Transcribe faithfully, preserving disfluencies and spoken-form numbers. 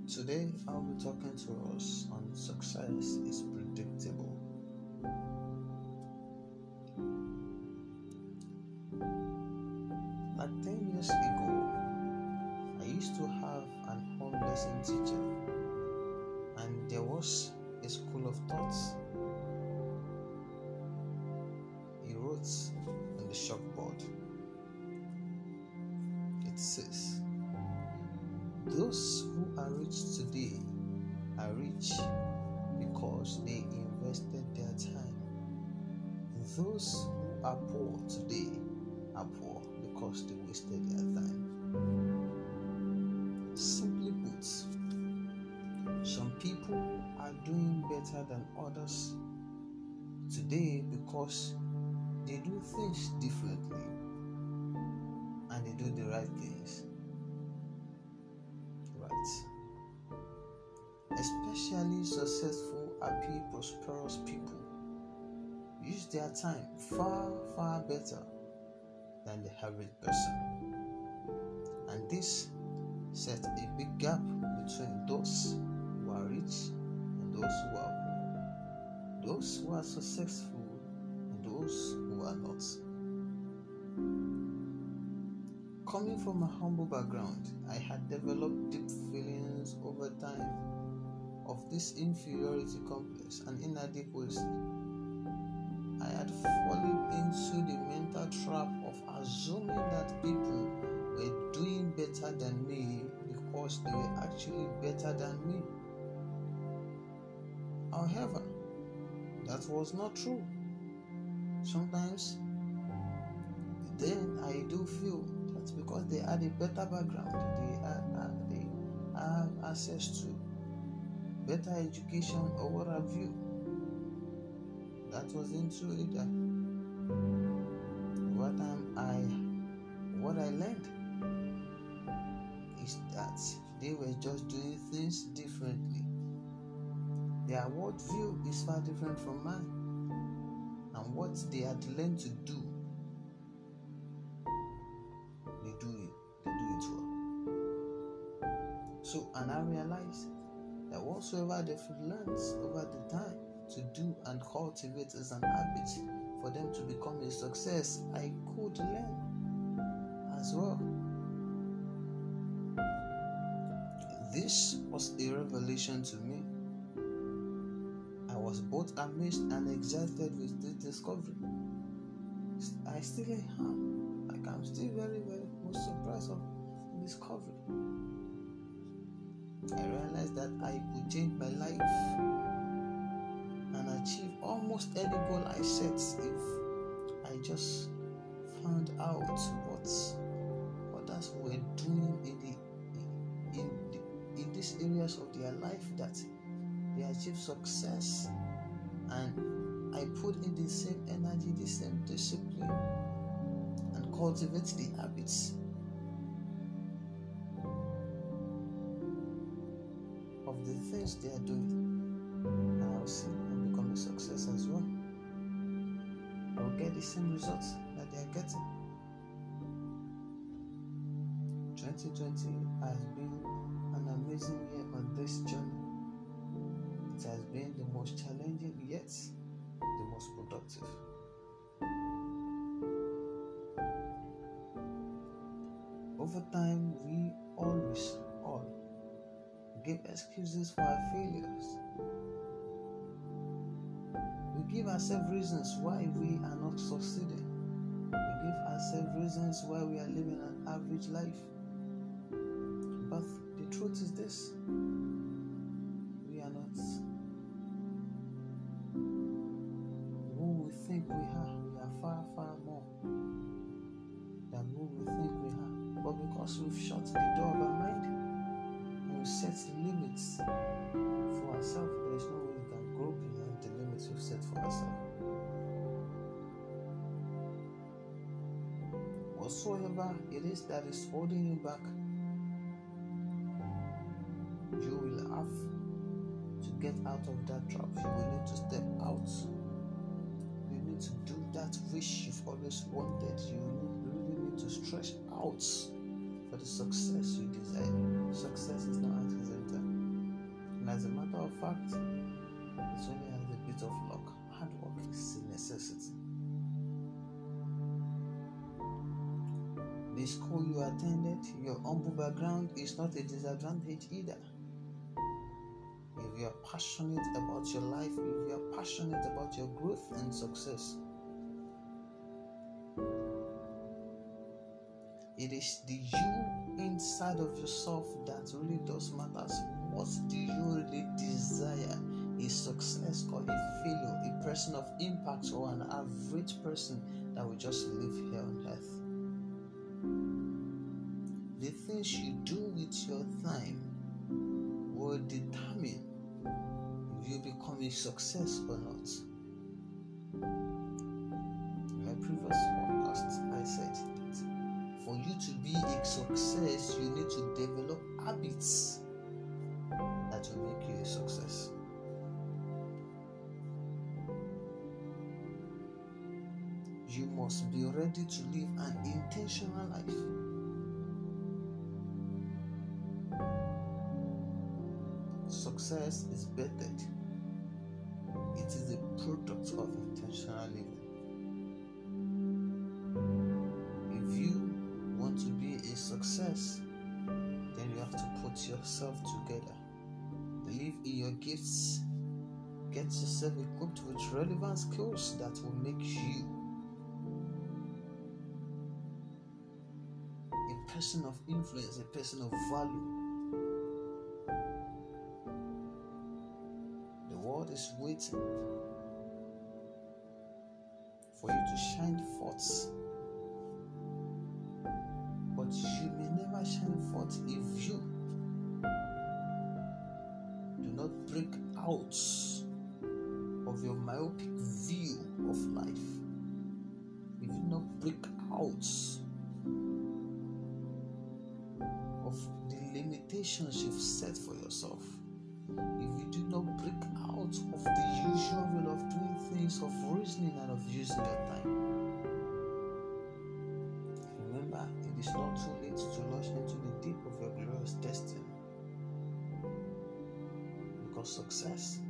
Today, I'll be talking to us on success is predictable. Like ten years ago, I used to have an home lesson teacher, and there was a school of thoughts. He wrote on the chalkboard, it says, those who are rich today are rich because they invested their time. Those who are poor today are poor because they wasted their time. Simply put, some people are doing better than others today because they do things differently and they do the right things. Right. Especially successful, happy, prosperous people use their time far, far better than the average person. And this sets a big gap between those who are rich and those who are poor, those who are successful and those who are not. Coming from a humble background, I had developed deep feelings over time of this inferiority complex and inadequacy. I had fallen into the mental trap of assuming that people were doing better than me because they were actually better than me. However, that was not true. Sometimes, then I do feel that's because they had a better background, they had, uh, they have access to better education or what have you. That was into it. Uh, what am I? What I learned is that they were just doing things differently. Their worldview is far different from mine, and what they had learned to do, they do it. They do it well. So, and I realized that whatsoever they've learned over the time to do and cultivate as an habit for them to become a success, I could learn as well. This was a revelation to me. I was both amazed and excited with this discovery. I still am. Like I'm still very, very much surprised of the discovery. I realized that I could change my life and achieve almost any goal I set if I just found out what others were doing in the in the, in these areas of their life that they achieve success, and I put in the same energy, the same discipline, and cultivate the habits of the things they are doing, and I'll see and become a success as well. I'll get the same results that they are getting. twenty twenty has been an amazing year on this journey. It has been the most challenging yet the most productive. Over time, we always all give excuses for our failures. We give ourselves reasons why we are not succeeding. We give ourselves reasons why we are living an average life. But the truth is this: we are not who we think we are. We are far, far more than who we think we are. But because we've shut the door of our mind and we set limits for ourselves, there is no way we can grow beyond the limits we've set for ourselves. Whatsoever it is that is holding you back, you will have to get out of that trap. You will need to step out. You need to do that which you've always wanted. You really need to stretch out for the success you desire. Success is not accidental. fact, it only has a bit of luck. Hard work is a necessity. The school you attended, your humble background is not a disadvantage either. If you are passionate about your life, if you are passionate about your growth and success, it is the you inside of yourself that really does matters. What do you really desire? A success or a failure, a person of impact or an average person that will just live here on earth? The things you do with your time will determine if you become a success or not. In my previous podcast, I said that for you to be a success, you need to develop habits that will make you a success. You must be ready to live an intentional life. Success is bettered. It is a product of intentional living. If you want to be a success, then you have to put yourself together. Believe in your gifts. Get yourself equipped with relevant skills that will make you a person of influence, a person of value. The world is waiting for you to shine forth. But you may never shine forth if you do not break out of your myopic view of life. If you do not break out of the limitations you've set for yourself, if you do not break out of the usual way of doing things, of reasoning and of using your time, remember, it is not too late to launch into the deep of your glorious destiny, because success